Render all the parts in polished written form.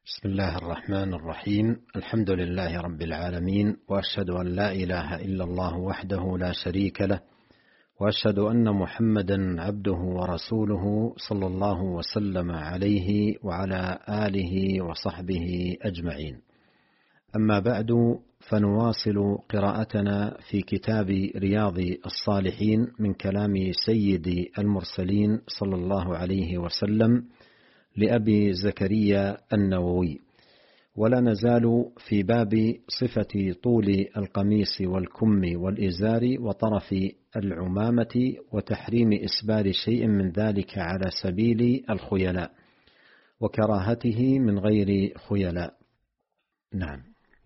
بسم الله الرحمن الرحيم. الحمد لله رب العالمين، وأشهد أن لا إله إلا الله وحده لا شريك له، وأشهد أن محمدا عبده ورسوله صلى الله وسلم عليه وعلى آله وصحبه أجمعين. أما بعد، فنواصل قراءتنا في كتاب رياض الصالحين من كلام سيد المرسلين صلى الله عليه وسلم لأبي زكريا النووي، ولا نزال في باب صفة طول القميص والكم والإزار وطرف العمامة وتحريم إسبال شيء من ذلك على سبيل الخيلاء وكراهته من غير خيلاء. نعم.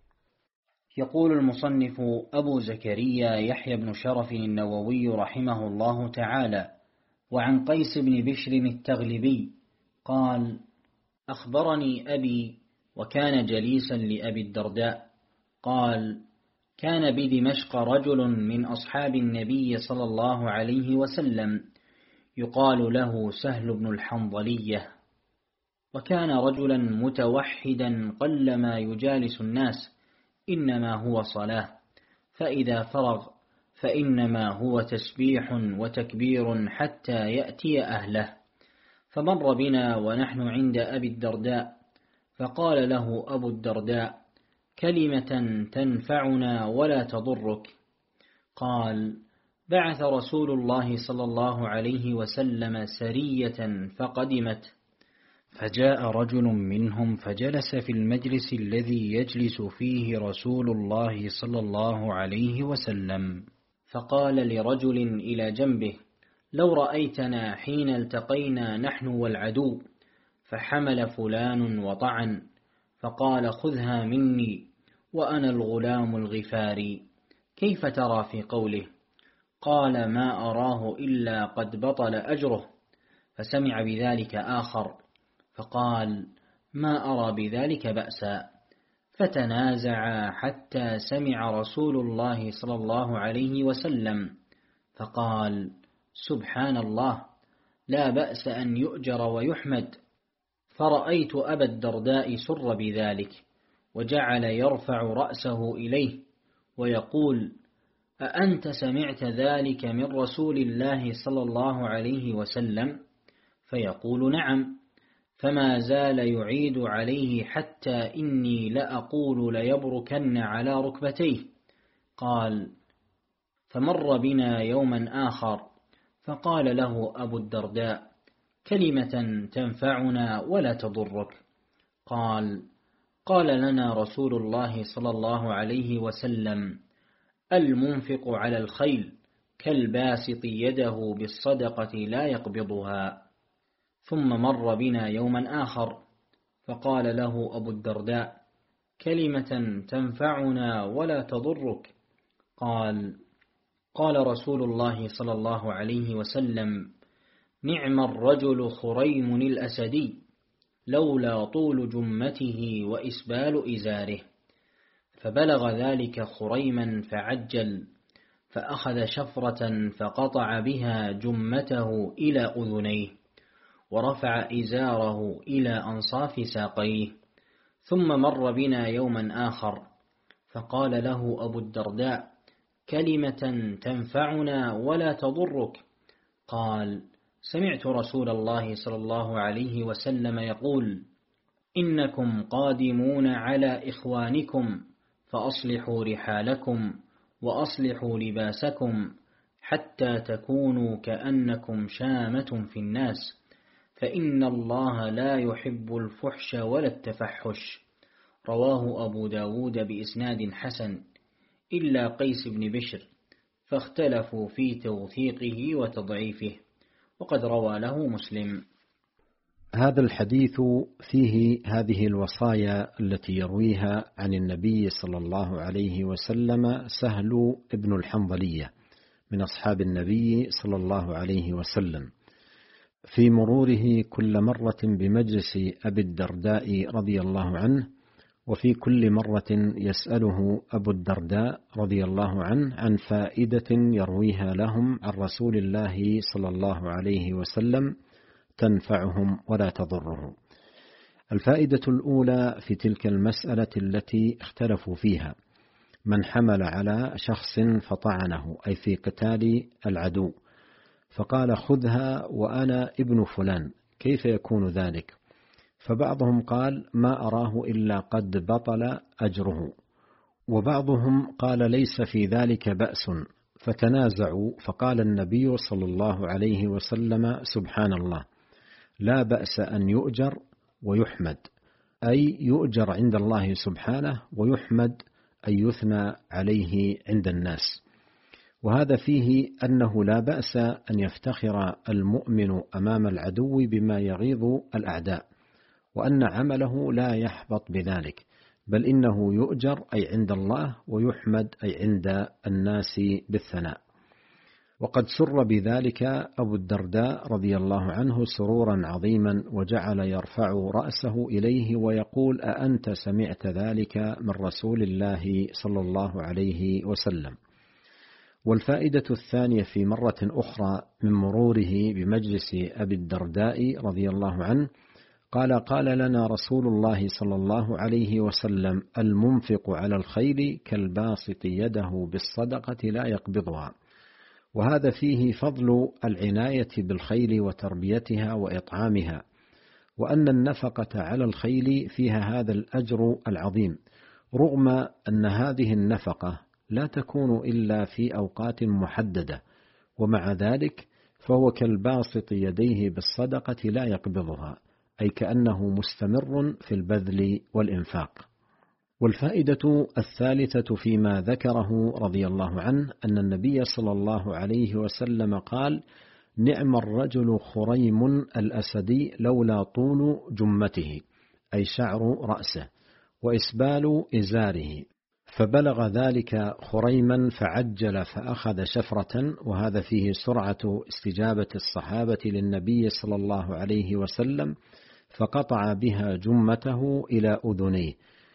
يقول المصنف أبو زكريا يحيى بن شرف النووي رحمه الله تعالى: وعن قيس بن بشر التغلبي قال: أخبرني أبي وكان جليسا لأبي الدرداء قال: كان بدمشق رجل من أصحاب النبي صلى الله عليه وسلم يقال له سهل بن الحنظلية، وكان رجلا متوحدا قلما يجالس الناس، إنما هو صلاة، فإذا فرغ فإنما هو تسبيح وتكبير حتى يأتي أهله. فمر بنا ونحن عند أبي الدرداء، فقال له أبو الدرداء: كلمة تنفعنا ولا تضرك. قال: بعث رسول الله صلى الله عليه وسلم سرية فقدمت، فجاء رجل منهم فجلس في المجلس الذي يجلس فيه رسول الله صلى الله عليه وسلم، فقال لرجل إلى جنبه: لو رأيتنا حين التقينا نحن والعدو، فحمل فلان وطعن، فقال: خذها مني وأنا الغلام الغفاري، كيف ترى في قوله؟ قال: ما أراه إلا قد بطل أجره. فسمع بذلك آخر فقال: ما أرى بذلك بأسا. فتنازعا حتى سمع رسول الله صلى الله عليه وسلم فقال: سبحان الله، لا بأس أن يؤجر ويحمد. فرأيت أبا الدرداء سر بذلك، وجعل يرفع رأسه إليه ويقول: أأنت سمعت ذلك من رسول الله صلى الله عليه وسلم؟ فيقول: نعم. فما زال يعيد عليه حتى إني لأقول ليبركن على ركبتيه. قال: فمر بنا يوما آخر فقال له أبو الدرداء: كلمة تنفعنا ولا تضرك. قال لنا رسول الله صلى الله عليه وسلم: المنفق على الخيل كالباسط يده بالصدقة لا يقبضها. ثم مر بنا يوما آخر فقال له أبو الدرداء: كلمة تنفعنا ولا تضرك. قال رسول الله صلى الله عليه وسلم: نعم الرجل خريم الأسدي، لولا طول جمته وإسبال إزاره. فبلغ ذلك خريما فعجل، فأخذ شفرة فقطع بها جمته إلى أذنيه، ورفع إزاره إلى أنصاف ساقيه. ثم مر بنا يوما آخر فقال له أبو الدرداء: كلمة تنفعنا ولا تضرك. قال: سمعت رسول الله صلى الله عليه وسلم يقول: إنكم قادمون على إخوانكم، فأصلحوا رحالكم وأصلحوا لباسكم، حتى تكونوا كأنكم شامة في الناس، فإن الله لا يحب الفحش ولا التفحش. رواه أبو داود بإسناد حسن، إلا قيس بن بشر، فاختلفوا في توثيقه وتضعيفه، وقد روى له مسلم. هذا الحديث فيه هذه الوصايا التي يرويها عن النبي صلى الله عليه وسلم سهل ابن الحنظلية من أصحاب النبي صلى الله عليه وسلم، في مروره كل مرة بمجلس أبي الدرداء رضي الله عنه، وفي كل مرة يسأله أبو الدرداء رضي الله عنه عن فائدة يرويها لهم عن رسول الله صلى الله عليه وسلم تنفعهم ولا تضرهم. الفائدة الأولى في تلك المسألة التي اختلفوا فيها: من حمل على شخص فطعنه، أي في قتال العدو، فقال: خذها وأنا ابن فلان، كيف يكون ذلك؟ فبعضهم قال: ما أراه إلا قد بطل أجره، وبعضهم قال: ليس في ذلك بأس، فتنازعوا، فقال النبي صلى الله عليه وسلم: سبحان الله، لا بأس أن يؤجر ويحمد، أي يؤجر عند الله سبحانه، ويحمد أي يثنى عليه عند الناس. وهذا فيه أنه لا بأس أن يفتخر المؤمن أمام العدو بما يغيظ الأعداء، وأن عمله لا يحبط بذلك، بل إنه يؤجر أي عند الله، ويحمد أي عند الناس بالثناء. وقد سر بذلك أبو الدرداء رضي الله عنه سرورا عظيما، وجعل يرفع رأسه إليه ويقول: أأنت سمعت ذلك من رسول الله صلى الله عليه وسلم؟ والفائدة الثانية في مرة أخرى من مروره بمجلس أبي الدرداء رضي الله عنه، قال لنا رسول الله صلى الله عليه وسلم: المنفق على الخيل كالباسط يده بالصدقة لا يقبضها. وهذا فيه فضل العناية بالخيل وتربيتها وإطعامها، وأن النفقة على الخيل فيها هذا الأجر العظيم، رغم أن هذه النفقة لا تكون إلا في أوقات محددة، ومع ذلك فهو كالباسط يديه بالصدقة لا يقبضها، أي كأنه مستمر في البذل والإنفاق. والفائدة الثالثة فيما ذكره رضي الله عنه أن النبي صلى الله عليه وسلم قال: نعم الرجل خريم الأسدي لولا طول جمته، أي شعر رأسه، وإسبال إزاره، فبلغ ذلك خريما فعجل فأخذ شفرة. وهذا فيه سرعة استجابة الصحابة للنبي صلى الله عليه وسلم، فقطع بها جمته إلى أذنيه،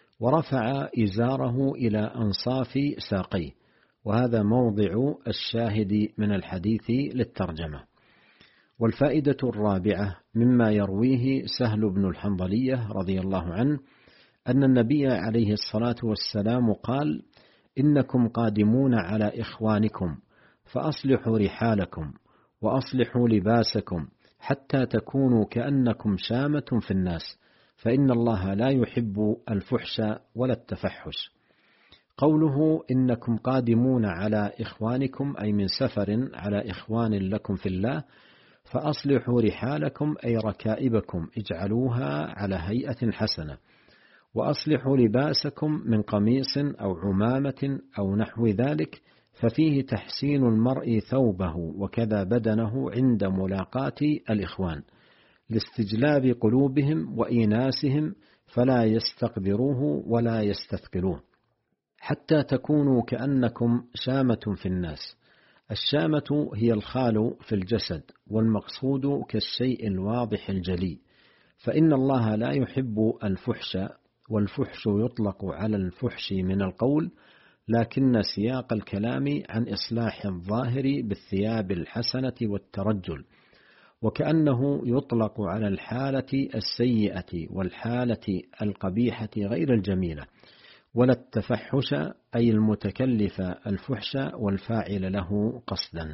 ورفع إزاره إلى أنصاف ساقيه. وهذا موضع الشاهد من الحديث للترجمة. والفائدة الرابعة مما يرويه سهل بن الحنظلية رضي الله عنه أن النبي عليه الصلاة والسلام قال: إنكم قادمون على إخوانكم فأصلحوا رحالكم وأصلحوا لباسكم حتى تكونوا كأنكم شامة في الناس، فإن الله لا يحب الفحش ولا التفحش. قوله إنكم قادمون على إخوانكم أي من سفر على إخوان لكم في الله، فأصلحوا رحالكم أي ركائبكم اجعلوها على هيئة حسنة، وأصلحوا لباسكم من قميص أو عمامة أو نحو ذلك، ففيه تحسين المرء ثوبه وكذا بدنه عند ملاقاة الإخوان، لاستجلاب قلوبهم وإيناسهم، فلا يستقدروه ولا يستثقلوه، حتى تكونوا كأنكم شامة في الناس. الشامة هي الخال في الجسد، والمقصود كالشيء الواضح الجلي، فإن الله لا يحب الفحش، والفحش يطلق على الفحش من القول، لكن سياق الكلام عن إصلاح الظاهر بالثياب الحسنة والترجل، وكأنه يطلق على الحالة السيئة والحالة القبيحة غير الجميلة، ولا التفحش أي المتكلف الفحش والفاعل له قصدا.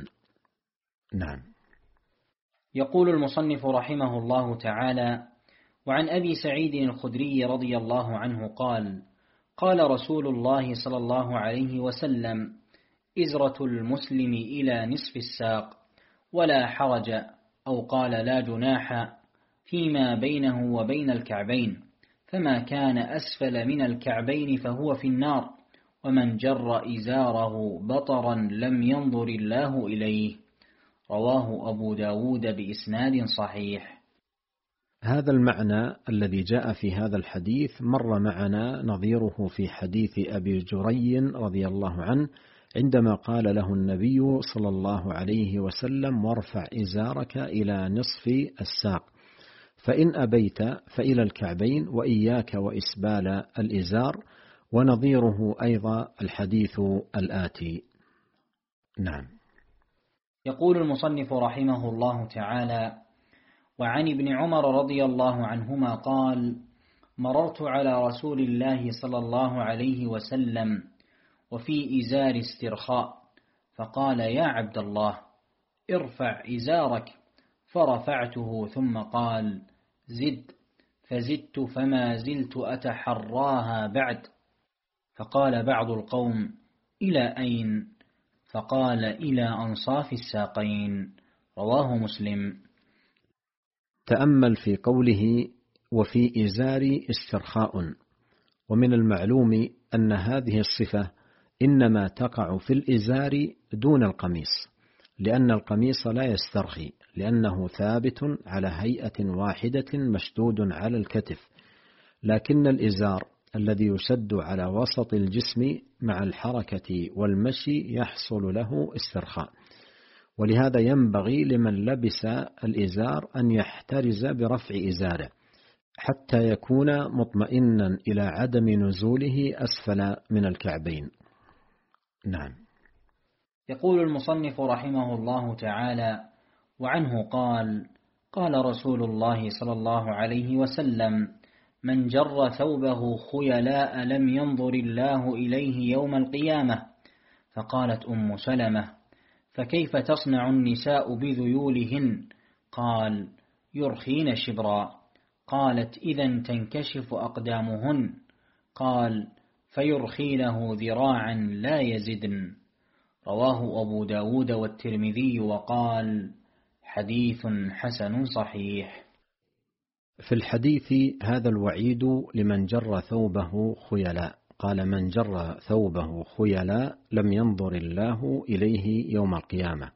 نعم. يقول المصنف رحمه الله تعالى: وعن أبي سعيد الخدري رضي الله عنه قال: قال رسول الله صلى الله عليه وسلم: إزرة المسلم إلى نصف الساق، ولا حرج، أو قال لا جناح، فيما بينه وبين الكعبين، فما كان أسفل من الكعبين فهو في النار، ومن جر إزاره بطرا لم ينظر الله إليه. رواه أبو داود بإسناد صحيح. هذا المعنى الذي جاء في هذا الحديث مر معنا نظيره في حديث أبي جري رضي الله عنه، عندما قال له النبي صلى الله عليه وسلم: وارفع إزارك إلى نصف الساق، فإن أبيت فإلى الكعبين، وإياك وإسبال الإزار. ونظيره أيضا الحديث الآتي. نعم. يقول المصنف رحمه الله تعالى: وعن ابن عمر رضي الله عنهما قال: مررت على رسول الله صلى الله عليه وسلم وفي إزار استرخاء، فقال: يا عبد الله، ارفع إزارك، فرفعته، ثم قال: زد، فزدت، فما زلت أتحراها بعد. فقال بعض القوم: إلى أين؟ فقال: إلى أنصاف الساقين. رواه مسلم. تأمل في قوله: وفي إزاري استرخاء. ومن المعلوم أن هذه الصفة إنما تقع في الإزار دون القميص، لأن القميص لا يسترخي، لأنه ثابت على هيئة واحدة مشدود على الكتف، لكن الإزار الذي يشد على وسط الجسم مع الحركة والمشي يحصل له استرخاء. ولهذا ينبغي لمن لبس الإزار أن يحترز برفع إزاره حتى يكون مطمئنا إلى عدم نزوله أسفل من الكعبين. نعم. يقول المصنف رحمه الله تعالى: وعنه قال: قال رسول الله صلى الله عليه وسلم: من جر ثوبه خيلاء لم ينظر الله إليه يوم القيامة. فقالت أم سلمة: فكيف تصنع النساء بذيولهن؟ قال: يرخين شبرا. قالت: إذن تنكشف أقدامهن. قال: فيرخينه ذراعا لا يزدن. رواه أبو داود والترمذي وقال: حديث حسن صحيح. في الحديث هذا الوعيد لمن جر ثوبه خيلاء. قال: من جر ثوبه خيلاء لم ينظر الله إليه يوم القيامة.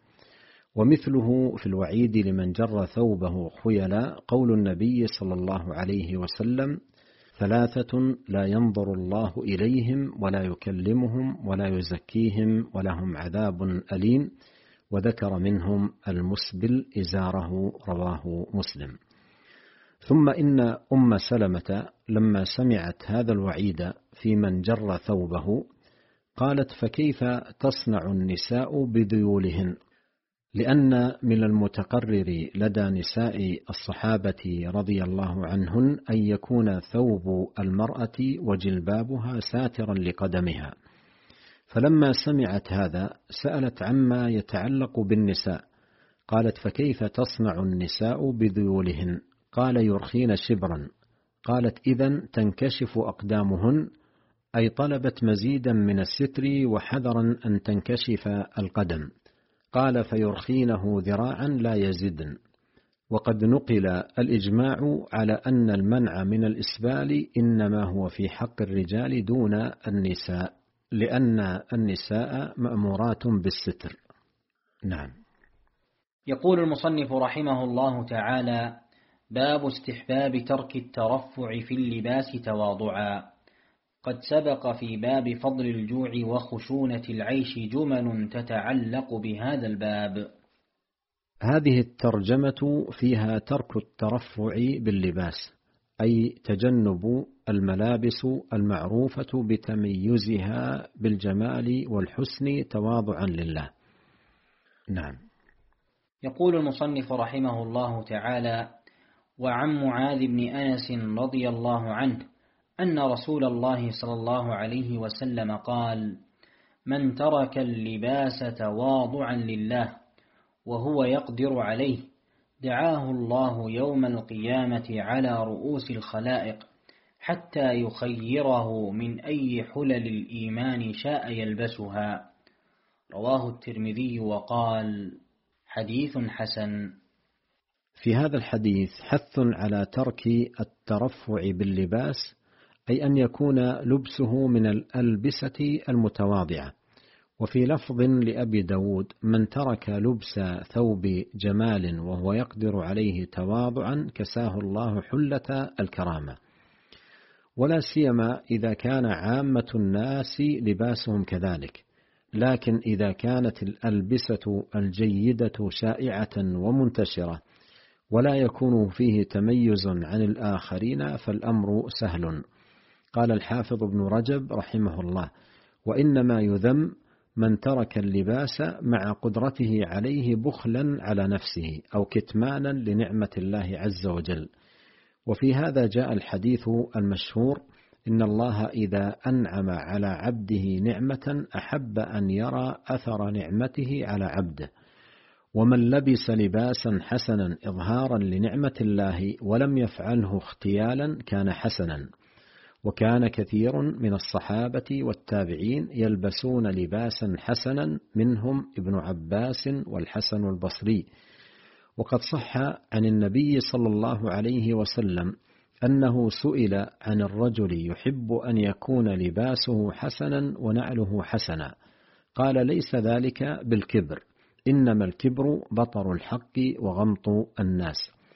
ومثله في الوعيد لمن جر ثوبه خيلاء قول النبي صلى الله عليه وسلم: ثلاثة لا ينظر الله إليهم ولا يكلمهم ولا يزكيهم ولهم عذاب أليم، وذكر منهم المسبل إزاره. رواه مسلم. ثم إن أم سلمة لما سمعت هذا الوعيد في من جر ثوبه قالت: فكيف تصنع النساء بذيولهن؟ لأن من المتقرر لدى نساء الصحابة رضي الله عنهن أن يكون ثوب المرأة وجلبابها ساترا لقدمها، فلما سمعت هذا سألت عما يتعلق بالنساء. قالت: فكيف تصنع النساء بذيولهن؟ قال: يرخين شبرا. قالت: إذن تنكشف أقدامهن، أي طلبت مزيدا من الستر وحذرا أن تنكشف القدم. قال: فيرخينه ذراعا لا يزدن. وقد نقل الإجماع على أن المنع من الإسبال إنما هو في حق الرجال دون النساء، لأن النساء مأمورات بالستر. نعم. يقول المصنف رحمه الله تعالى: باب استحباب ترك الترفع في اللباس تواضعا. قد سبق في باب فضل الجوع وخشونة العيش جمل تتعلق بهذا الباب. هذه الترجمة فيها ترك الترفع باللباس، أي تجنب الملابس المعروفة بتميزها بالجمال والحسن تواضعا لله. نعم. يقول المصنف رحمه الله تعالى: وعن معاذ بن أنس رضي الله عنه أن رسول الله صلى الله عليه وسلم قال: من ترك اللباس تواضعا لله وهو يقدر عليه دعاه الله يوم القيامة على رؤوس الخلائق حتى يخيره من أي حلل الإيمان شاء يلبسها. رواه الترمذي وقال: حديث حسن. في هذا الحديث حث على ترك الترفع باللباس، أي أن يكون لبسه من الألبسة المتواضعة. وفي لفظ لأبي داود: من ترك لبس ثوب جمال وهو يقدر عليه تواضعا كساه الله حلة الكرامة. ولا سيما إذا كان عامة الناس لباسهم كذلك، لكن إذا كانت الألبسة الجيدة شائعة ومنتشرة ولا يكون فيه تميز عن الآخرين فالأمر سهل. قال الحافظ ابن رجب رحمه الله: وإنما يذم من ترك اللباس مع قدرته عليه بخلا على نفسه أو كتمانا لنعمة الله عز وجل. وفي هذا جاء الحديث المشهور: إن الله إذا أنعم على عبده نعمة أحب أن يرى أثر نعمته على عبده، ومن لبس لباسا حسنا إظهارا لنعمة الله ولم يفعله اختيالا كان حسنا. وكان كثير من الصحابة والتابعين يلبسون لباسا حسنا، منهم ابن عباس والحسن البصري. وقد صح عن النبي صلى الله عليه وسلم أنه سئل عن الرجل يحب أن يكون لباسه حسنا ونعله حسنا، قال: ليس ذلك بالكبر، إنما الكبر بطر الحق وغمط الناس،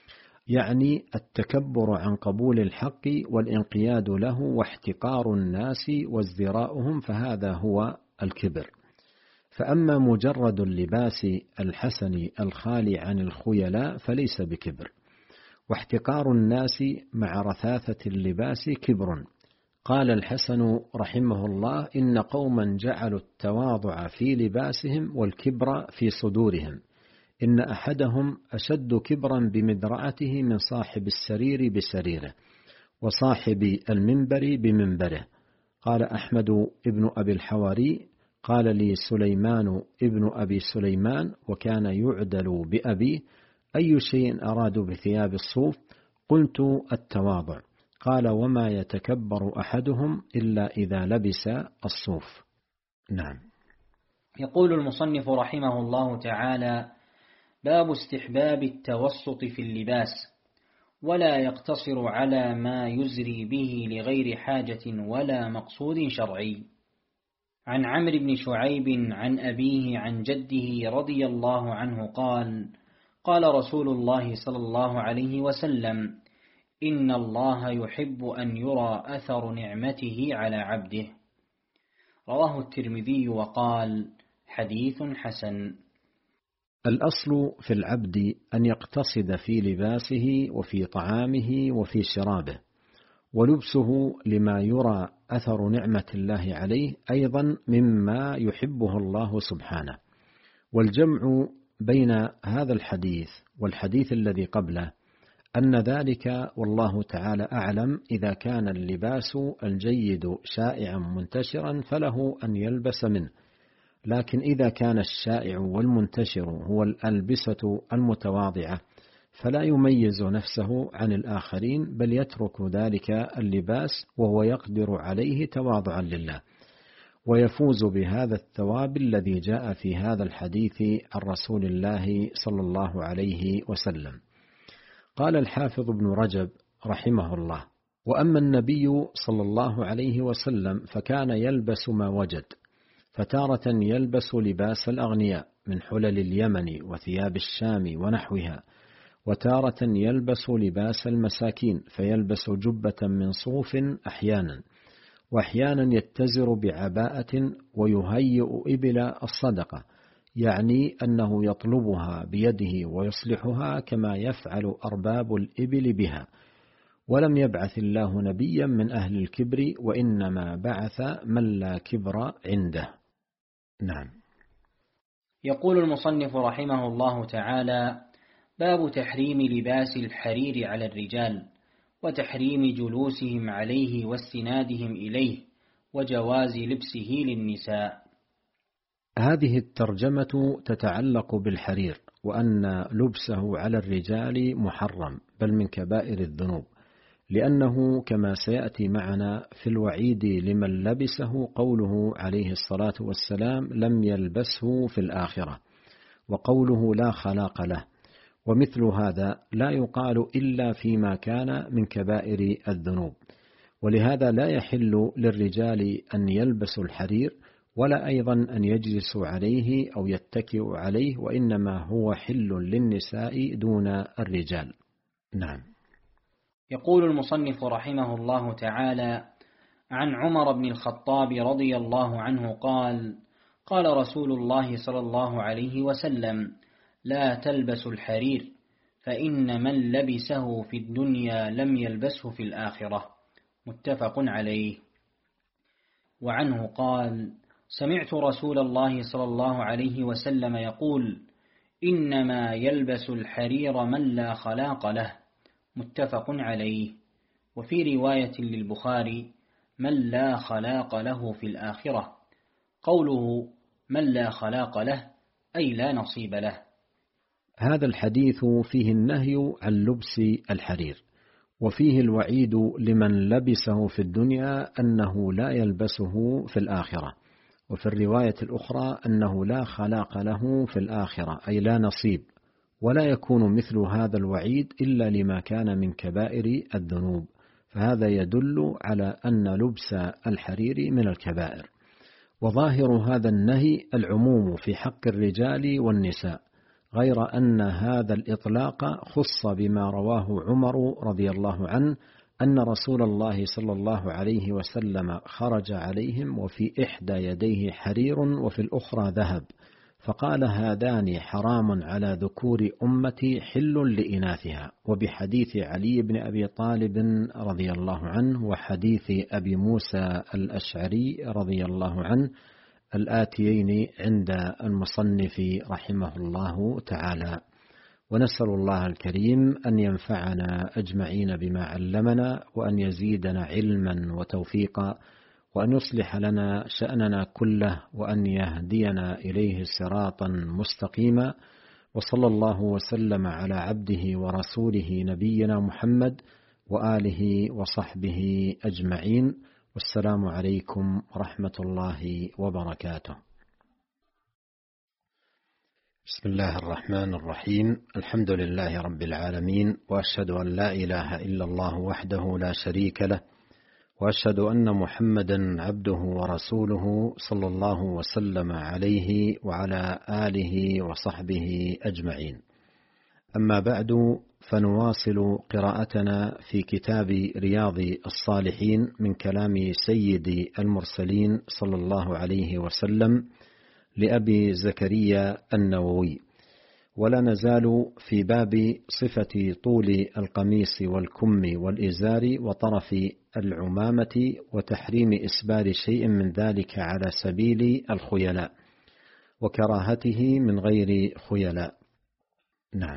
يعني التكبر عن قبول الحق والانقياد له واحتقار الناس وازدراؤهم، فهذا هو الكبر. فأما مجرد اللباس الحسن الخالي عن الخيلاء فليس بكبر، واحتقار الناس مع رثاثة اللباس كبر. قال الحسن رحمه الله: إن قوما جعلوا التواضع في لباسهم والكبر في صدورهم، إن أحدهم أشد كبرا بمدرعته من صاحب السرير بسريره، وصاحب المنبر بمنبره. قال أحمد ابن أبي الحواري: قال لي سليمان ابن أبي سليمان وكان يعدل بأبيه: أي شيء أرادوا بثياب الصوف؟ قلت: التواضع. قال: وما يتكبر أحدهم إلا إذا لبس الصوف. نعم. يقول المصنف رحمه الله تعالى: باب استحباب التوسط في اللباس، ولا يقتصر على ما يزري به لغير حاجة ولا مقصود شرعي. عن عمرو بن شعيب عن أبيه عن جده رضي الله عنه قال: قال رسول الله صلى الله عليه وسلم: إن الله يحب أن يرى أثر نعمته على عبده. رواه الترمذي وقال: حديث حسن. الأصل في العبد أن يقتصد في لباسه وفي طعامه وفي شرابه، ولبسه لما يرى أثر نعمة الله عليه أيضا مما يحبه الله سبحانه. والجمع بين هذا الحديث والحديث الذي قبله أن ذلك والله تعالى أعلم إذا كان اللباس الجيد شائعا منتشرا فله أن يلبس منه، لكن إذا كان الشائع والمنتشر هو الألبسة المتواضعة فلا يميز نفسه عن الآخرين، بل يترك ذلك اللباس وهو يقدر عليه تواضعا لله، ويفوز بهذا الثواب الذي جاء في هذا الحديث عن رسول الله صلى الله عليه وسلم. قال الحافظ ابن رجب رحمه الله: وأما النبي صلى الله عليه وسلم فكان يلبس ما وجد، فتارة يلبس لباس الأغنياء من حلل اليمن وثياب الشام ونحوها، وتارة يلبس لباس المساكين فيلبس جبة من صوف أحيانا، وأحيانا يتزر بعباءة ويهيئ إبل الصدقة، يعني أنه يطلبها بيده ويصلحها كما يفعل أرباب الإبل بها. ولم يبعث الله نبيا من أهل الكبر، وإنما بعث من لا كبر عنده. نعم. يقول المصنف رحمه الله تعالى: باب تحريم لباس الحرير على الرجال، وتحريم جلوسهم عليه واستنادهم إليه، وجواز لبسه للنساء. هذه الترجمة تتعلق بالحرير، وأن لبسه على الرجال محرم بل من كبائر الذنوب، لأنه كما سيأتي معنا في الوعيد لمن لبسه قوله عليه الصلاة والسلام: لم يلبسه في الآخرة، وقوله لا خلاق له. ومثل هذا لا يقال إلا فيما كان من كبائر الذنوب، ولهذا لا يحل للرجال أن يلبسوا الحرير، ولا أيضا أن يجلسوا عليه أو يتكئوا عليه، وإنما هو حل للنساء دون الرجال. نعم. يقول المصنف رحمه الله تعالى: عن عمر بن الخطاب رضي الله عنه قال: قال رسول الله صلى الله عليه وسلم: لا تلبسوا الحرير، فإن من لبسه في الدنيا لم يلبسه في الآخرة. متفق عليه. وعنه قال: سمعت رسول الله صلى الله عليه وسلم يقول: إنما يلبس الحرير من لا خلاق له، متفق عليه. وفي رواية للبخاري: من لا خلاق له في الآخرة. قوله من لا خلاق له أي لا نصيب له. هذا الحديث فيه النهي عن لبس الحرير، وفيه الوعيد لمن لبسه في الدنيا أنه لا يلبسه في الآخرة. وفي الرواية الأخرى أنه لا خلاق له في الآخرة أي لا نصيب، ولا يكون مثل هذا الوعيد إلا لما كان من كبائر الذنوب، فهذا يدل على أن لبس الحرير من الكبائر. وظاهر هذا النهي العموم في حق الرجال والنساء، غير أن هذا الإطلاق خص بما رواه عمر رضي الله عنه أن رسول الله صلى الله عليه وسلم خرج عليهم وفي إحدى يديه حرير وفي الأخرى ذهب، فقال هذان حرام على ذكور أمتي حل لإناثها. وبحديث علي بن أبي طالب رضي الله عنه وحديث أبي موسى الأشعري رضي الله عنه الآتيين عند المصنف رحمه الله تعالى. ونسأل الله الكريم أن ينفعنا أجمعين بما علمنا، وأن يزيدنا علما وتوفيقا، وأن يصلح لنا شأننا كله، وأن يهدينا إليه صراطا مستقيما. وصلى الله وسلم على عبده ورسوله نبينا محمد وآله وصحبه أجمعين. والسلام عليكم ورحمة الله وبركاته. بسم الله الرحمن الرحيم. الحمد لله رب العالمين، وأشهد أن لا إله إلا الله وحده لا شريك له، وأشهد أن محمدا عبده ورسوله صلى الله وسلم عليه وعلى آله وصحبه أجمعين. أما بعد، فنواصل قراءتنا في كتاب رياض الصالحين من كلام سيد المرسلين صلى الله عليه وسلم لأبي زكريا النووي، ولا نزال في باب صفة طول القميص والكم والإزار وطرف العمامة وتحريم إسبال شيء من ذلك على سبيل الخيلاء وكراهته من غير خيلاء. نعم.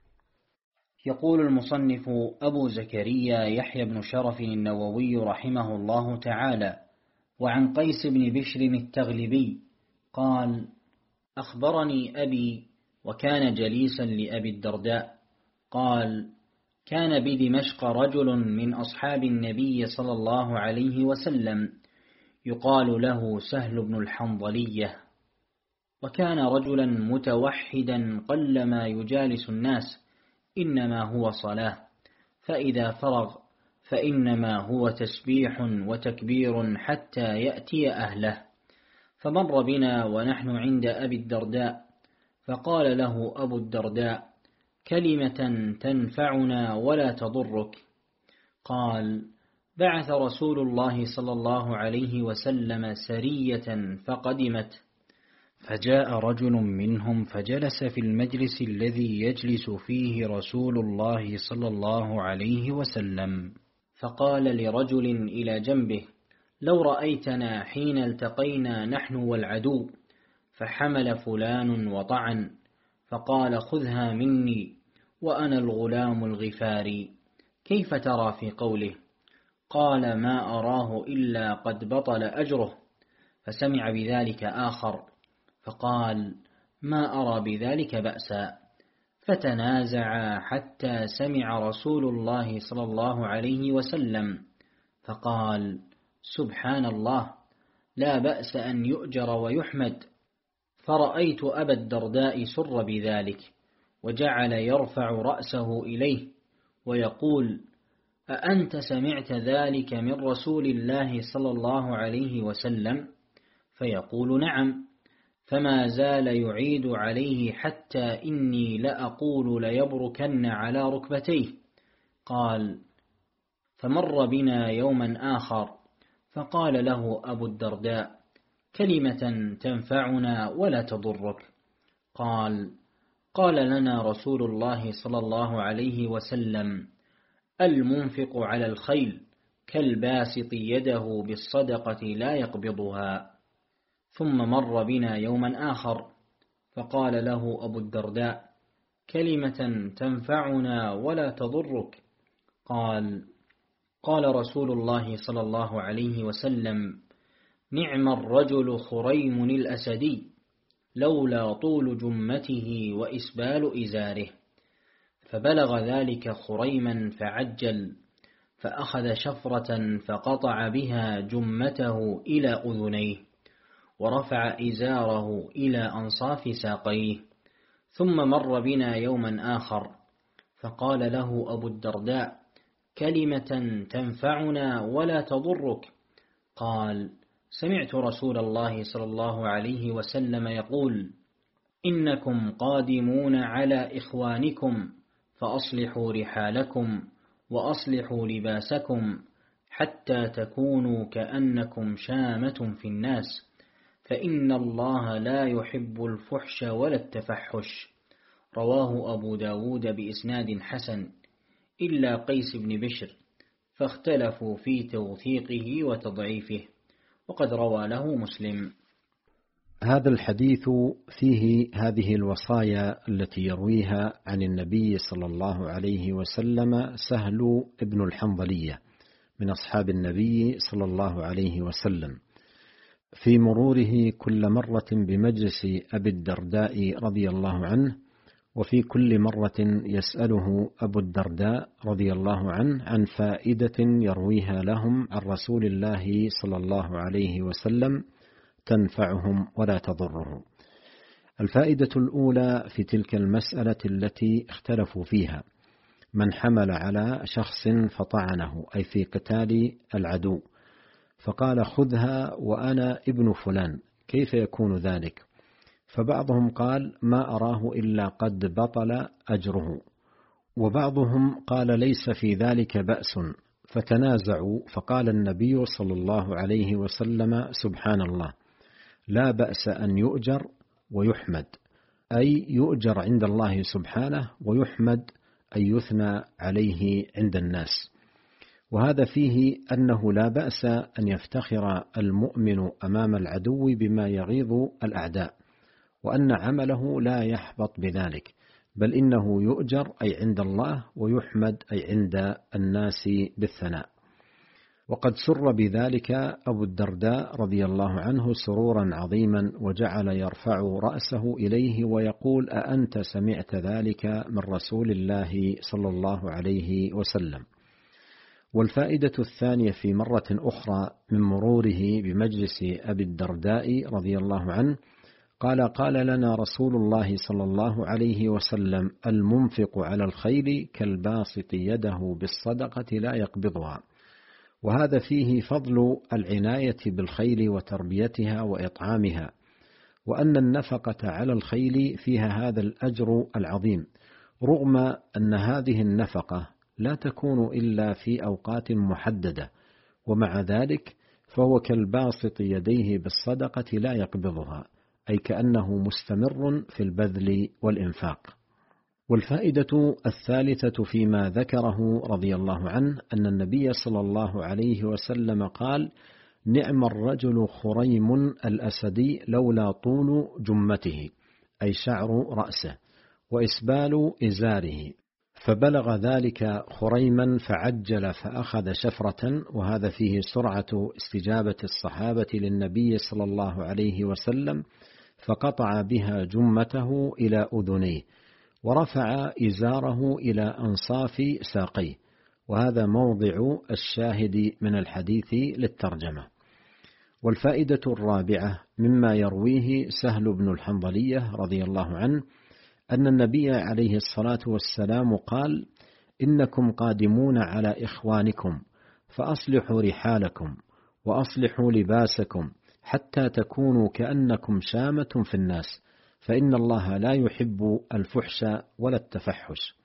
يقول المصنف أبو زكريا يحيى بن شرف النووي رحمه الله تعالى: وعن قيس بن بشر التغلبي قال: أخبرني أبي وكان جليسا لأبي الدرداء قال: كان بدمشق رجل من أصحاب النبي صلى الله عليه وسلم يقال له سهل بن الحنظلية، وكان رجلا متوحدا قلما يجالس الناس، إنما هو صلاة، فإذا فرغ فإنما هو تسبيح وتكبير حتى يأتي أهله. فمر بنا ونحن عند أبي الدرداء، فقال له أبو الدرداء: كلمة تنفعنا ولا تضرك. قال: بعث رسول الله صلى الله عليه وسلم سرية فقدمت، فجاء رجل منهم فجلس في المجلس الذي يجلس فيه رسول الله صلى الله عليه وسلم، فقال لرجل إلى جنبه: لو رأيتنا حين التقينا نحن والعدو، فحمل فلان وطعن، فقال: خذها مني وأنا الغلام الغفاري، كيف ترى في قوله؟ قال: ما أراه إلا قد بطل أجره. فسمع بذلك آخر فقال: ما أرى بذلك بأسا. فتنازعا حتى سمع رسول الله صلى الله عليه وسلم فقال: سبحان الله، لا بأس أن يؤجر ويحمد. فرأيت أبا الدرداء سر بذلك، وجعل يرفع رأسه إليه ويقول: أأنت سمعت ذلك من رسول الله صلى الله عليه وسلم؟ فيقول: نعم. فما زال يعيد عليه حتى إني لأقول ليبركن على ركبتيه. قال: فمر بنا يوما آخر فقال له أبو الدرداء: كلمة تنفعنا ولا تضرك. قال لنا رسول الله صلى الله عليه وسلم: المنفق على الخيل كالباسط يده بالصدقة لا يقبضها. ثم مر بنا يوما آخر فقال له أبو الدرداء: كلمة تنفعنا ولا تضرك. قال: قال رسول الله صلى الله عليه وسلم: نعم الرجل خريم الأسدي، لولا طول جمته وإسبال إزاره. فبلغ ذلك خريما فعجل، فأخذ شفرة فقطع بها جمته إلى أذنيه، ورفع إزاره إلى أنصاف ساقيه. ثم مر بنا يوما آخر، فقال له أبو الدرداء: كلمة تنفعنا ولا تضرك. قال: سمعت رسول الله صلى الله عليه وسلم يقول: إنكم قادمون على إخوانكم، فأصلحوا رحالكم وأصلحوا لباسكم، حتى تكونوا كأنكم شامة في الناس، فإن الله لا يحب الفحش ولا التفحش. رواه أبو داود بإسناد حسن، إلا قيس بن بشر، فاختلفوا في توثيقه وتضعيفه، وقد روى له مسلم. هذا الحديث فيه هذه الوصايا التي يرويها عن النبي صلى الله عليه وسلم سهل ابن الحنظلية من أصحاب النبي صلى الله عليه وسلم، في مروره كل مرة بمجلس أبي الدرداء رضي الله عنه، وفي كل مرة يسأله أبو الدرداء رضي الله عنه عن فائدة يرويها لهم عن رسول الله صلى الله عليه وسلم تنفعهم ولا تضرهم. الفائدة الأولى في تلك المسألة التي اختلفوا فيها: من حمل على شخص فطعنه، أي في قتال العدو، فقال: خذها وأنا ابن فلان، كيف يكون ذلك؟ فبعضهم قال: ما أراه إلا قد بطل أجره، وبعضهم قال: ليس في ذلك بأس. فتنازعوا، فقال النبي صلى الله عليه وسلم: سبحان الله، لا بأس أن يؤجر ويحمد، أي يؤجر عند الله سبحانه، ويحمد أي يثنى عليه عند الناس. وهذا فيه أنه لا بأس أن يفتخر المؤمن أمام العدو بما يغيظ الأعداء، وأن عمله لا يحبط بذلك، بل إنه يؤجر أي عند الله، ويحمد أي عند الناس بالثناء. وقد سر بذلك أبو الدرداء رضي الله عنه سرورا عظيما، وجعل يرفع رأسه إليه ويقول: أأنت سمعت ذلك من رسول الله صلى الله عليه وسلم؟ والفائدة الثانية في مرة أخرى من مروره بمجلس أبي الدرداء رضي الله عنه قال لنا رسول الله صلى الله عليه وسلم: المنفق على الخيل كالباسط يده بالصدقة لا يقبضها. وهذا فيه فضل العناية بالخيل وتربيتها وإطعامها، وأن النفقة على الخيل فيها هذا الأجر العظيم، رغم أن هذه النفقة لا تكون إلا في أوقات محددة، ومع ذلك فهو كالباسط يديه بالصدقة لا يقبضها، أي كأنه مستمر في البذل والإنفاق. والفائدة الثالثة فيما ذكره رضي الله عنه أن النبي صلى الله عليه وسلم قال: نعم الرجل خريم الأسدي، لولا طول جمته، أي شعر رأسه، وإسبال إزاره. فبلغ ذلك خريما فعجل فأخذ شفرة، وهذا فيه سرعة استجابة الصحابة للنبي صلى الله عليه وسلم، فقطع بها جمته إلى أذنيه، ورفع إزاره إلى أنصاف ساقيه. وهذا موضع الشاهد من الحديث للترجمة. والفائدة الرابعة مما يرويه سهل بن الحنظلية رضي الله عنه أن النبي عليه الصلاة والسلام قال: إنكم قادمون على إخوانكم، فأصلحوا رحالكم وأصلحوا لباسكم، حتى تكونوا كأنكم شامة في الناس، فإن الله لا يحب الفحش ولا التفحش.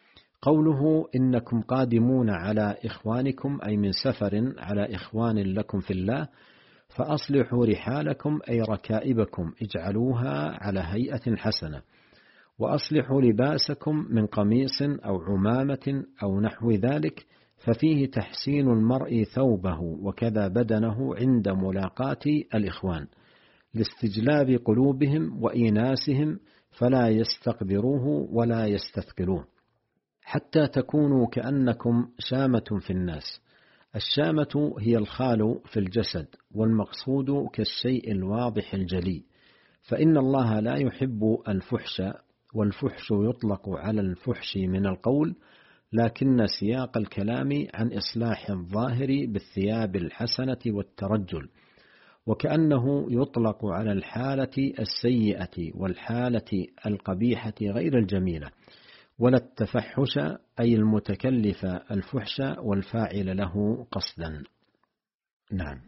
قوله إنكم قادمون على إخوانكم أي من سفر على إخوان لكم في الله، فأصلحوا رحالكم أي ركائبكم اجعلوها على هيئة حسنة، وأصلحوا لباسكم من قميص أو عمامة أو نحو ذلك، ففيه تحسين المرء ثوبه وكذا بدنه عند ملاقاة الإخوان، لاستجلاب قلوبهم وإيناسهم، فلا يستقدروه ولا يستثقلوه، حتى تكونوا كأنكم شامة في الناس. الشامة هي الخال في الجسد، والمقصود كالشيء الواضح الجلي، فإن الله لا يحب الفحش، والفحش يطلق على الفحش من القول، لكن سياق الكلام عن إصلاح الظاهر بالثياب الحسنة والترجل، وكأنه يطلق على الحالة السيئة والحالة القبيحة غير الجميلة، ولا التفحش أي المتكلف الفحش والفاعل له قصدا. نعم.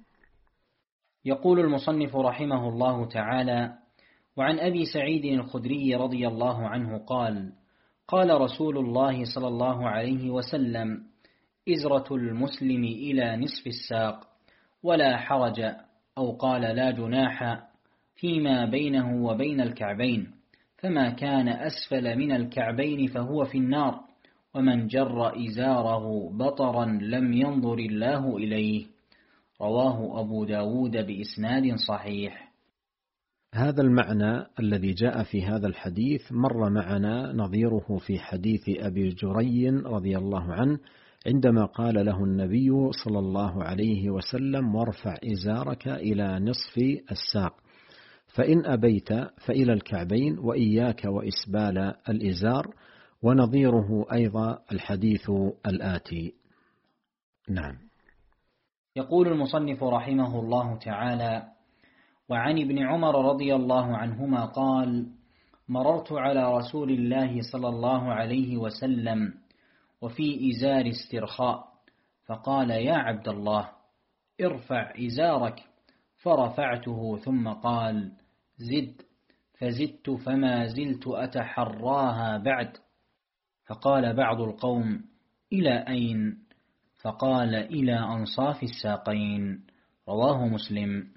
يقول المصنف رحمه الله تعالى: وعن أبي سعيد الخدري رضي الله عنه قال: قال رسول الله صلى الله عليه وسلم: إزرة المسلم إلى نصف الساق، ولا حرج، أو قال لا جناح، فيما بينه وبين الكعبين، فما كان أسفل من الكعبين فهو في النار، ومن جر إزاره بطرا لم ينظر الله إليه. رواه أبو داود بإسناد صحيح. هذا المعنى الذي جاء في هذا الحديث مر معنا نظيره في حديث أبي جري رضي الله عنه عندما قال له النبي صلى الله عليه وسلم: وارفع إزارك إلى نصف الساق، فإن أبيت فإلى الكعبين، وإياك وإسبال الإزار. ونظيره أيضا الحديث الآتي. نعم. يقول المصنف رحمه الله تعالى: وعن ابن عمر رضي الله عنهما قال: مررت على رسول الله صلى الله عليه وسلم وفي إزار استرخاء، فقال: يا عبد الله، ارفع إزارك، فرفعته، ثم قال: زد، فزدت، فما زلت أتحراها بعد. فقال بعض القوم: إلى أين؟ فقال: إلى أنصاف الساقين. رواه مسلم.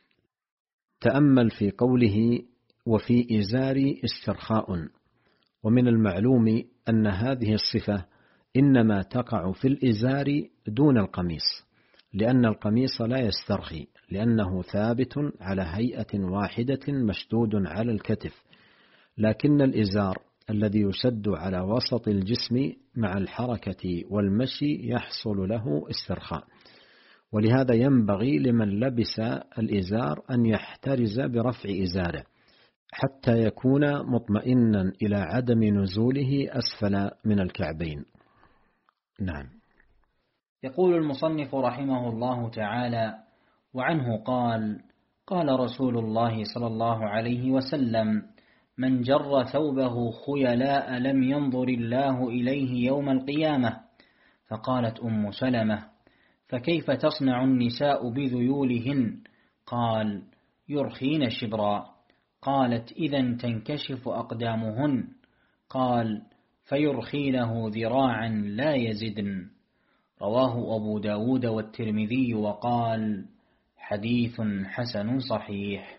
تأمل في قوله: وفي إزار استرخاء. ومن المعلوم أن هذه الصفة إنما تقع في الإزار دون القميص، لأن القميص لا يسترخي، لأنه ثابت على هيئة واحدة مشدود على الكتف، لكن الإزار الذي يشد على وسط الجسم مع الحركة والمشي يحصل له استرخاء. ولهذا ينبغي لمن لبس الإزار أن يحترز برفع إزاره حتى يكون مطمئنا إلى عدم نزوله أسفل من الكعبين. نعم. يقول المصنف رحمه الله تعالى: وعنه قال: قال رسول الله صلى الله عليه وسلم: من جر ثوبه خيلاء لم ينظر الله إليه يوم القيامة. فقالت أم سلمة: فكيف تصنع النساء بذيولهن؟ قال: يرخين شبرا. قالت: إذن تنكشف أقدامهن. قال: فيرخينه ذراعا لا يزدن. رواه أبو داود والترمذي وقال: حديث حسن صحيح.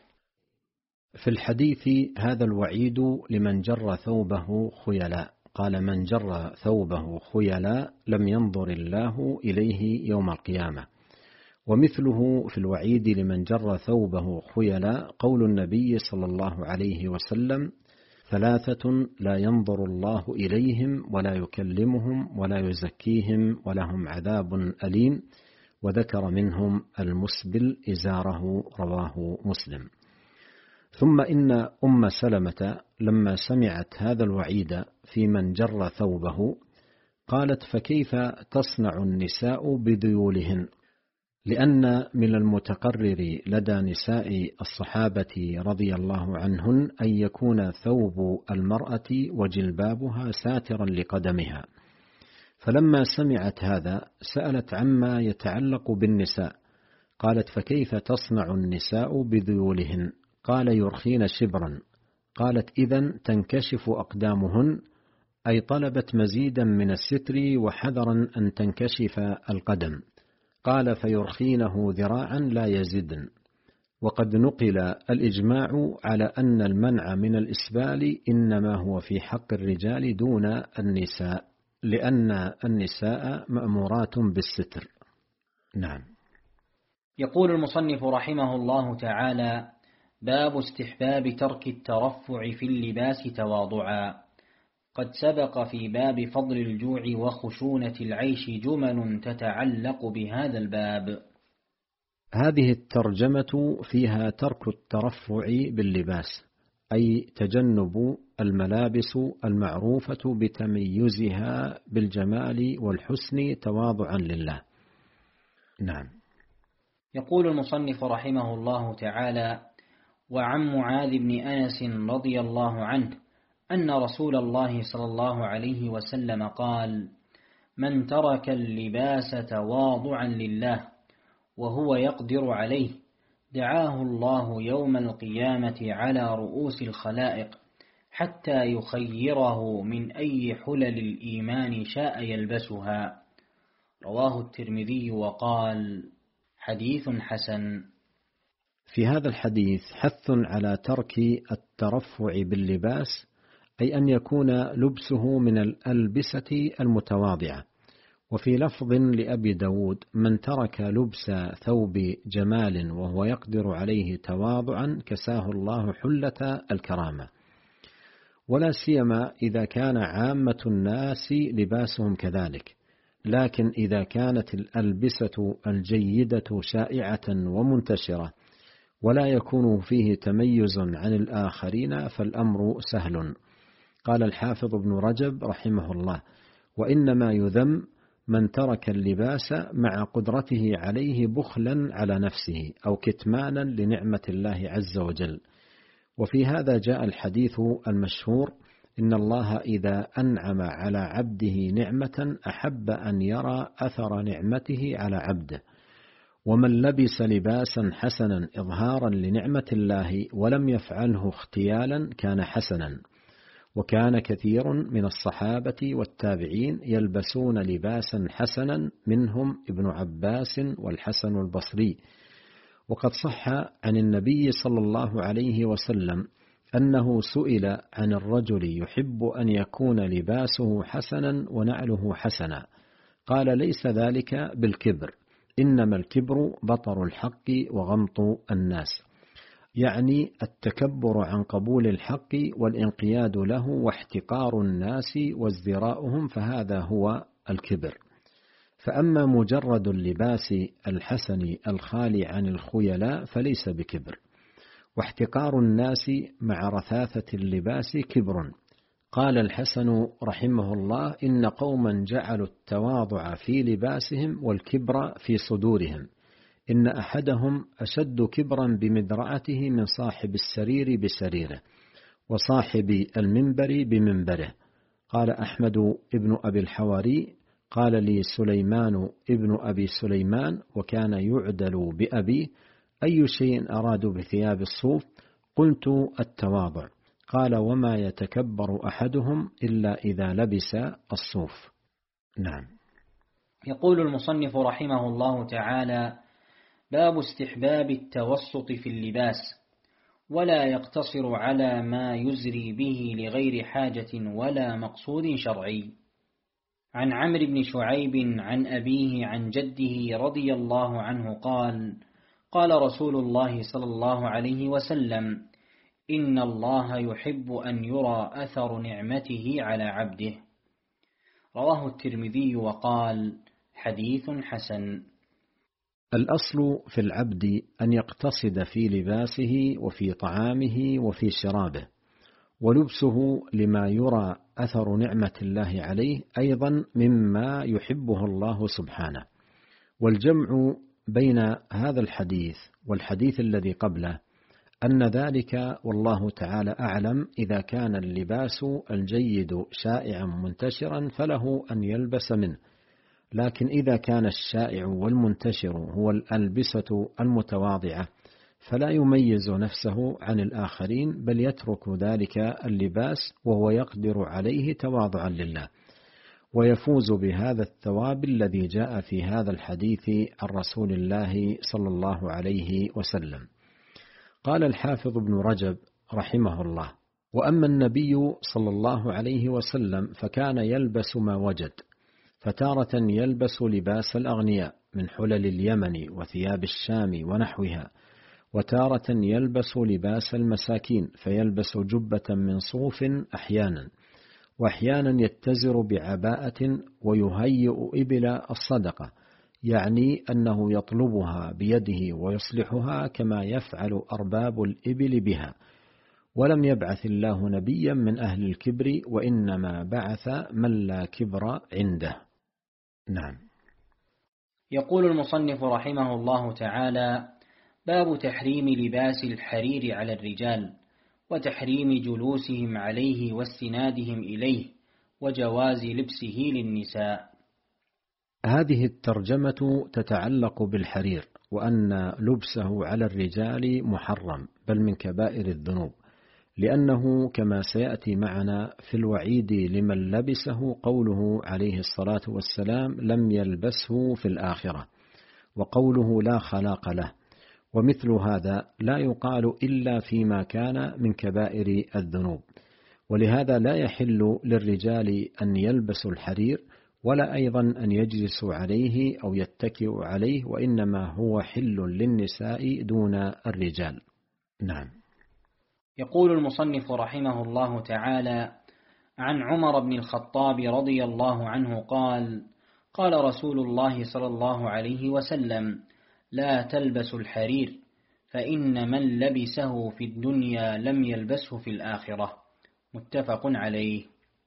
في الحديث هذا الوعيد لمن جر ثوبه خيلاء. قال: من جر ثوبه خيلاء لم ينظر الله إليه يوم القيامة. ومثله في الوعيد لمن جر ثوبه خيلاء قول النبي صلى الله عليه وسلم: ثلاثة لا ينظر الله إليهم ولا يكلمهم ولا يزكيهم ولهم عذاب أليم، وذكر منهم المسبل إزاره. رواه مسلم. ثم إن أم سلمة لما سمعت هذا الوعيد في من جر ثوبه قالت: فكيف تصنع النساء بذيولهن؟ لأن من المتقرر لدى نساء الصحابة رضي الله عنهن أن يكون ثوب المرأة وجلبابها ساترا لقدمها، فلما سمعت هذا سألت عما يتعلق بالنساء، قالت: فكيف تصنع النساء بذيولهن؟ قال: يرخين شبرا. قالت: إذن تنكشف أقدامهن، أي طلبت مزيدا من الستر وحذرا أن تنكشف القدم. قال: فيرخينه ذراعا لا يزدن. وقد نقل الإجماع على أن المنع من الإسبال إنما هو في حق الرجال دون النساء، لأن النساء مأمورات بالستر. نعم. يقول المصنف رحمه الله تعالى: باب استحباب ترك الترفع في اللباس تواضعا. قد سبق في باب فضل الجوع وخشونة العيش جمل تتعلق بهذا الباب. هذه الترجمة فيها ترك الترفع باللباس، أي تجنب الملابس المعروفة بتميزها بالجمال والحسن تواضعا لله. نعم. يقول المصنف رحمه الله تعالى: وعن معاذ بن أنس رضي الله عنه أن رسول الله صلى الله عليه وسلم قال: من ترك اللباس تواضعا لله وهو يقدر عليه دعاه الله يوم القيامة على رؤوس الخلائق حتى يخيره من أي حلل الإيمان شاء يلبسها. رواه الترمذي وقال: حديث حسن. في هذا الحديث حث على ترك الترفع باللباس، أي أن يكون لبسه من الألبسة المتواضعة. وفي لفظ لأبي داود: من ترك لبس ثوب جمال وهو يقدر عليه تواضعا كساه الله حلة الكرامة. ولا سيما إذا كان عامة الناس لباسهم كذلك، لكن إذا كانت الألبسة الجيدة شائعة ومنتشرة ولا يكون فيه تميز عن الآخرين فالأمر سهل. قال الحافظ ابن رجب رحمه الله: وإنما يذم من ترك اللباس مع قدرته عليه بخلا على نفسه أو كتمانا لنعمة الله عز وجل. وفي هذا جاء الحديث المشهور: إن الله إذا أنعم على عبده نعمة أحب أن يرى أثر نعمته على عبده. ومن لبس لباسا حسنا إظهارا لنعمة الله ولم يفعله اختيالا كان حسنا. وكان كثير من الصحابة والتابعين يلبسون لباسا حسنا، منهم ابن عباس والحسن البصري. وقد صح عن النبي صلى الله عليه وسلم أنه سئل عن الرجل يحب أن يكون لباسه حسنا ونعله حسنا، قال: ليس ذلك بالكبر، إنما الكبر بطر الحق وغمط الناس، يعني التكبر عن قبول الحق والانقياد له واحتقار الناس وازدراؤهم، فهذا هو الكبر. فأما مجرد اللباس الحسن الخالي عن الخيلاء فليس بكبر. واحتقار الناس مع رثاثة اللباس كبر. قال الحسن رحمه الله: إن قوما جعلوا التواضع في لباسهم والكبر في صدورهم، إن أحدهم أشد كبرا بمدرعته من صاحب السرير بسريره وصاحب المنبر بمنبره. قال أحمد ابن أبي الحواري: قال لي سليمان ابن أبي سليمان وكان يعدل بأبي: أي شيء أرادوا بثياب الصوف؟ قلت: التواضع. قال: وما يتكبر أحدهم إلا إذا لبس الصوف. نعم. يقول المصنف رحمه الله تعالى: باب استحباب التوسط في اللباس، ولا يقتصر على ما يزري به لغير حاجة ولا مقصود شرعي. عن عمرو بن شعيب عن أبيه عن جده رضي الله عنه قال: قال رسول الله صلى الله عليه وسلم: إن الله يحب أن يرى أثر نعمته على عبده. رواه الترمذي وقال: حديث حسن. الأصل في العبد أن يقتصد في لباسه وفي طعامه وفي شرابه، ولبسه لما يرى أثر نعمة الله عليه أيضا مما يحبه الله سبحانه. والجمع بين هذا الحديث والحديث الذي قبله أن ذلك والله تعالى أعلم إذا كان اللباس الجيد شائعا منتشرا فله أن يلبس منه، لكن إذا كان الشائع والمنتشر هو الألبسة المتواضعة فلا يميز نفسه عن الآخرين، بل يترك ذلك اللباس وهو يقدر عليه تواضعا لله، ويفوز بهذا الثواب الذي جاء في هذا الحديث عن رسول الله صلى الله عليه وسلم. قال الحافظ ابن رجب رحمه الله: وأما النبي صلى الله عليه وسلم فكان يلبس ما وجد، فتارة يلبس لباس الأغنياء من حلل اليمن وثياب الشام ونحوها، وتارة يلبس لباس المساكين فيلبس جبة من صوف أحيانا، وأحيانا يتزر بعباءة ويهيئ إبل الصدقة، يعني أنه يطلبها بيده ويصلحها كما يفعل أرباب الإبل بها. ولم يبعث الله نبيا من أهل الكبر، وإنما بعث من لا كبر عنده. نعم. يقول المصنف رحمه الله تعالى: باب تحريم لباس الحرير على الرجال، وتحريم جلوسهم عليه واستنادهم إليه، وجواز لبسه للنساء. هذه الترجمة تتعلق بالحرير، وأن لبسه على الرجال محرم، بل من كبائر الذنوب، لأنه كما سيأتي معنا في الوعيد لمن لبسه قوله عليه الصلاة والسلام: لم يلبسه في الآخرة، وقوله لا خلاق له. ومثل هذا لا يقال إلا فيما كان من كبائر الذنوب، ولهذا لا يحل للرجال أن يلبسوا الحرير، ولا أيضا أن يجلسوا عليه أو يتكئوا عليه، وإنما هو حل للنساء دون الرجال. نعم. يقول المصنف رحمه الله تعالى: عن عمر بن الخطاب رضي الله عنه قال: قال رسول الله صلى الله عليه وسلم: لا تلبسوا الحرير، فإن من لبسه في الدنيا لم يلبسه في الآخرة. متفق عليه.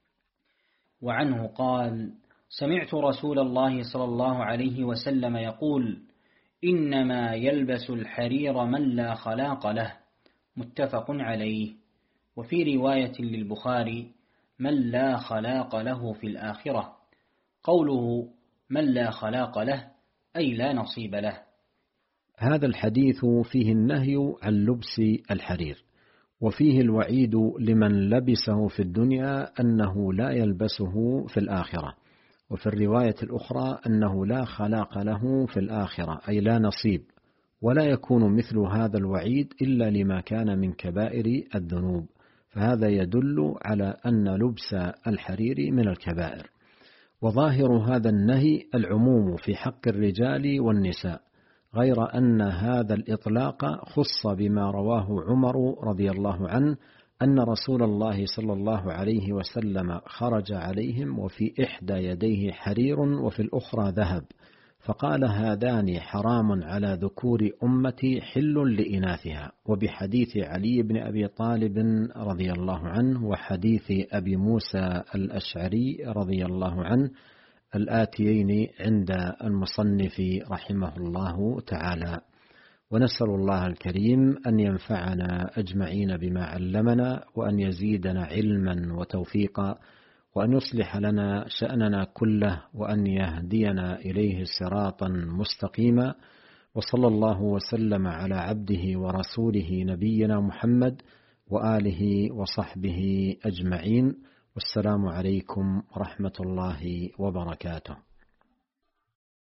وعنه قال: سمعت رسول الله صلى الله عليه وسلم يقول: إنما يلبس الحرير من لا خلاق له. متفق عليه. وفي رواية للبخاري: من لا خلاق له في الآخرة. قوله من لا خلاق له أي لا نصيب له. هذا الحديث فيه النهي عن لبس الحرير، وفيه الوعيد لمن لبسه في الدنيا أنه لا يلبسه في الآخرة. وفي الرواية الأخرى أنه لا خلاق له في الآخرة، أي لا نصيب، ولا يكون مثل هذا الوعيد إلا لما كان من كبائر الذنوب، فهذا يدل على أن لبس الحرير من الكبائر. وظاهر هذا النهي العموم في حق الرجال والنساء، غير أن هذا الإطلاق خص بما رواه عمر رضي الله عنه أن رسول الله صلى الله عليه وسلم خرج عليهم وفي إحدى يديه حرير وفي الأخرى ذهب، فقال: هذان حرام على ذكور أمتي حل لإناثها. وبحديث علي بن أبي طالب رضي الله عنه وحديث أبي موسى الأشعري رضي الله عنه الآتيين عند المصنف رحمه الله تعالى. ونسأل الله الكريم أن ينفعنا أجمعين بما علمنا، وأن يزيدنا علما وتوفيقا، وأن يصلح لنا شأننا كله، وأن يهدينا إليه صراطا مستقيما. وصلى الله وسلم على عبده ورسوله نبينا محمد وآله وصحبه أجمعين. والسلام عليكم ورحمة الله وبركاته.